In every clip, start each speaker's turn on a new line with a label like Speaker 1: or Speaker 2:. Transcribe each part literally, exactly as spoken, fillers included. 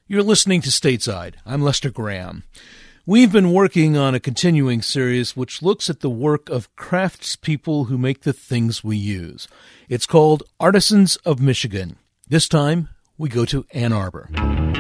Speaker 1: You're listening to Stateside. I'm Lester Graham. We've been working on a continuing series which looks at the work of craftspeople who make the things we use. It's called Artisans of Michigan. This time, we go to Ann Arbor.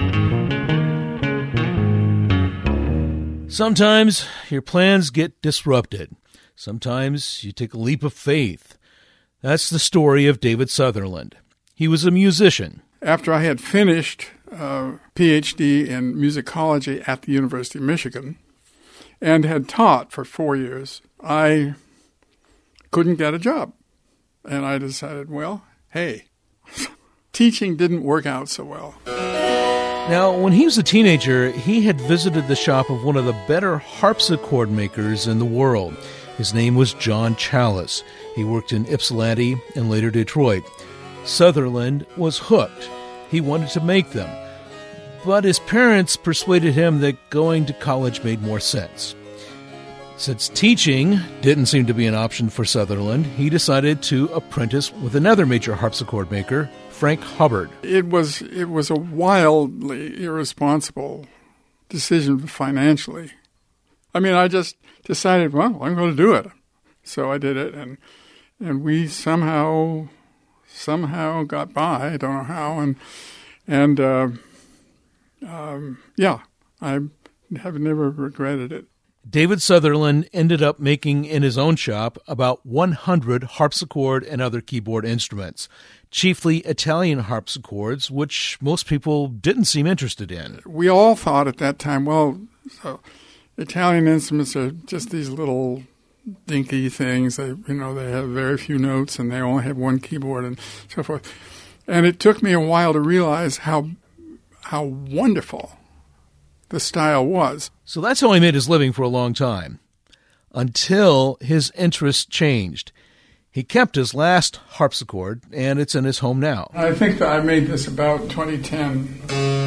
Speaker 1: Sometimes your plans get disrupted. Sometimes you take a leap of faith. That's the story of David Sutherland. He was a musician.
Speaker 2: After I had finished a P H D in musicology at the University of Michigan and had taught for four years, I couldn't get a job. And I decided, well, hey, teaching didn't work out so well.
Speaker 1: Now, when he was a teenager, he had visited the shop of one of the better harpsichord makers in the world. His name was John Challis. He worked in Ypsilanti and later Detroit. Sutherland was hooked. He wanted to make them. But his parents persuaded him that going to college made more sense. Since teaching didn't seem to be an option for Sutherland, he decided to apprentice with another major harpsichord maker, Frank Hubbard.
Speaker 2: It was it was a wildly irresponsible decision financially. I mean, I just decided, well, I'm going to do it. So I did it, and and we somehow somehow got by. I don't know how, and and uh, um, yeah, I have never regretted it.
Speaker 1: David Sutherland ended up making in his own shop about one hundred harpsichord and other keyboard instruments, chiefly Italian harpsichords, which most people didn't seem interested in.
Speaker 2: We all thought at that time, well, so Italian instruments are just these little dinky things. They, you know, they have very few notes and they only have one keyboard and so forth. And it took me a while to realize how how wonderful the style was.
Speaker 1: So that's how he made his living for a long time, until his interest changed. He kept his last harpsichord, and it's in his home now.
Speaker 2: I think that I made this about twenty ten.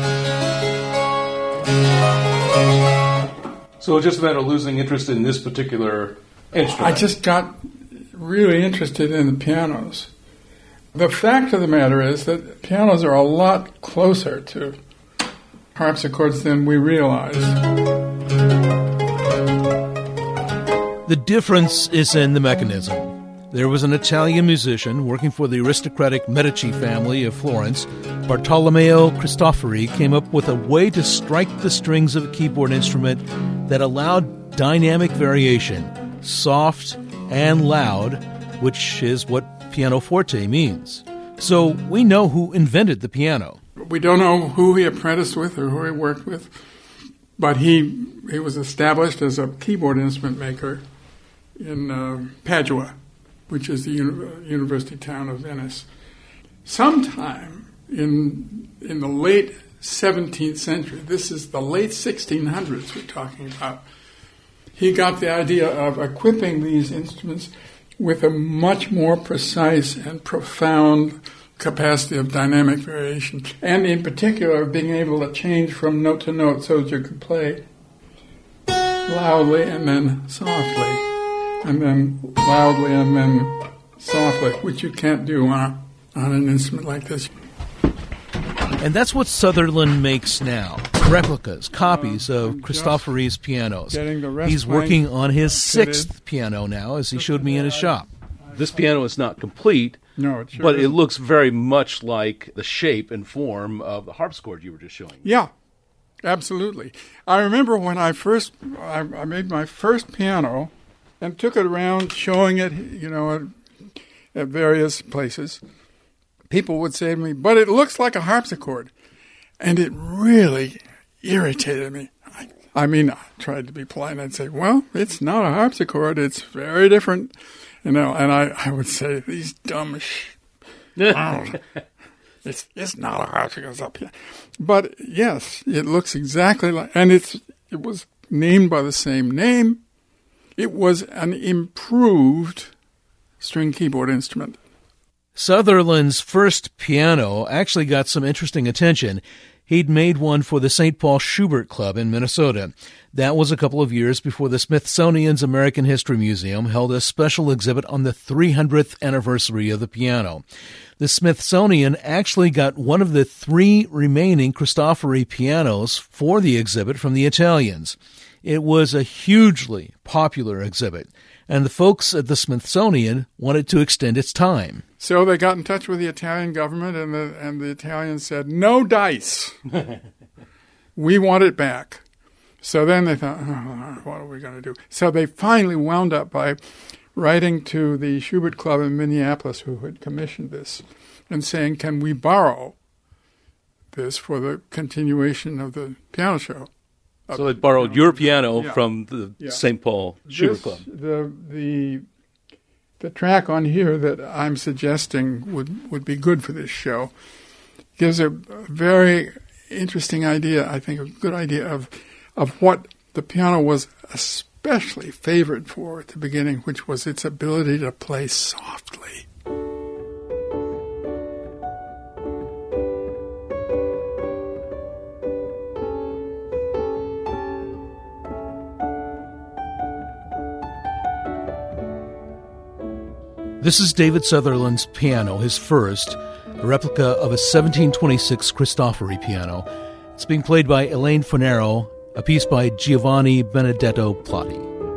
Speaker 3: So it's just a matter of losing interest in this particular instrument.
Speaker 2: I just got really interested in the pianos. The fact of the matter is that pianos are a lot closer to harpsichords than we realize.
Speaker 1: The difference is in the mechanism. There was an Italian musician working for the aristocratic Medici family of Florence. Bartolomeo Cristofori came up with a way to strike the strings of a keyboard instrument that allowed dynamic variation, soft and loud, which is what pianoforte means. So we know who invented the piano.
Speaker 2: We don't know who he apprenticed with or who he worked with, but he he was established as a keyboard instrument maker in uh, Padua, which is the uni- university town of Venice. Sometime in in the late seventeenth century, this is the late sixteen hundreds we're talking about, he got the idea of equipping these instruments with a much more precise and profound capacity of dynamic variation, and in particular being able to change from note to note so that you could play loudly and then softly, and then loudly and then softly, which you can't do on, a, on an instrument like this.
Speaker 1: And that's what Sutherland makes now. Replicas, copies uh, of Cristofori's pianos. He's working on his sixth piano now, as he showed me in his shop.
Speaker 3: This piano is not complete,
Speaker 2: no, it sure
Speaker 3: but
Speaker 2: isn't.
Speaker 3: it looks very much like the shape and form of the harpsichord you were just showing.
Speaker 2: Yeah, absolutely. I remember when I first, I, I made my first piano and took it around showing it, you know, at, at various places. People would say to me, but it looks like a harpsichord. And it really irritated me. I, I mean, I tried to be polite and I'd say, well, it's not a harpsichord. It's very different. You know, and I, I would say, these dumb sh... oh, it's, it's not a harpsichord, it's up here. But, yes, it looks exactly like... And it's it was named by the same name. It was an improved string keyboard instrument.
Speaker 1: Sutherland's first piano actually got some interesting attention. He'd made one for the Saint Paul Schubert Club in Minnesota. That was a couple of years before the Smithsonian's American History Museum held a special exhibit on the three hundredth anniversary of the piano. The Smithsonian actually got one of the three remaining Cristofori pianos for the exhibit from the Italians. It was a hugely popular exhibit, and the folks at the Smithsonian wanted to extend its time.
Speaker 2: So they got in touch with the Italian government, and the and the Italians said, no dice. We want it back. So then they thought, oh, what are we going to do? So they finally wound up by writing to the Schubert Club in Minneapolis, who had commissioned this, and saying, can we borrow this for the continuation of the piano show?
Speaker 3: So they borrowed your piano
Speaker 2: yeah.
Speaker 3: from the
Speaker 2: yeah.
Speaker 3: Saint Paul Schubert
Speaker 2: this,
Speaker 3: Club.
Speaker 2: The the the track on here that I'm suggesting would, would be good for this show gives a very interesting idea, I think a good idea of of what the piano was especially favored for at the beginning, which was its ability to play softly.
Speaker 1: This is David Sutherland's piano, his first, a replica of a seventeen twenty-six Cristofori piano. It's being played by Elaine Fornero, a piece by Giovanni Benedetto Platti.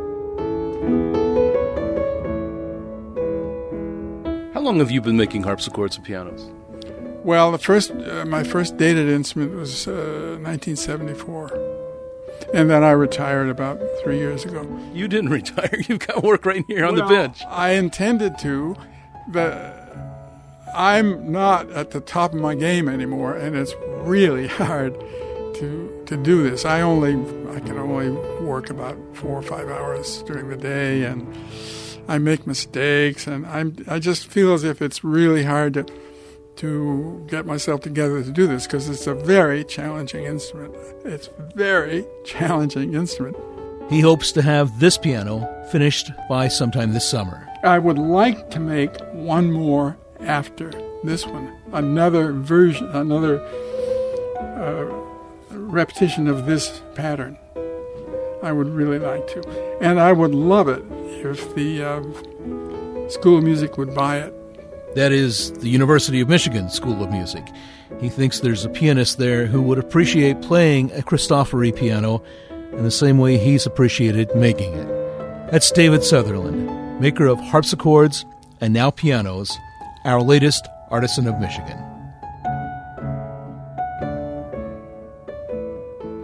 Speaker 3: How long have you been making harpsichords and pianos?
Speaker 2: Well, the first, uh, my first dated instrument was uh, nineteen seventy-four. And then I retired about three years ago.
Speaker 3: You didn't retire. You've got work right here on
Speaker 2: well,
Speaker 3: the bench.
Speaker 2: I intended to, but I'm not at the top of my game anymore, and it's really hard to to do this. I only I can only work about four or five hours during the day, and I make mistakes, and I'm I just feel as if it's really hard to to get myself together to do this because it's a very challenging instrument. It's a very challenging instrument.
Speaker 1: He hopes to have this piano finished by sometime this summer.
Speaker 2: I would like to make one more after this one, another version, another uh, repetition of this pattern. I would really like to. And I would love it if the uh, School of Music would buy it.
Speaker 1: That is the University of Michigan School of Music. He thinks there's a pianist there who would appreciate playing a Cristofori piano in the same way he's appreciated making it. That's David Sutherland, maker of harpsichords and now pianos, our latest artisan of Michigan.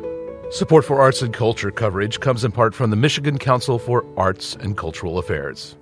Speaker 1: Support for arts and culture coverage comes in part from the Michigan Council for Arts and Cultural Affairs.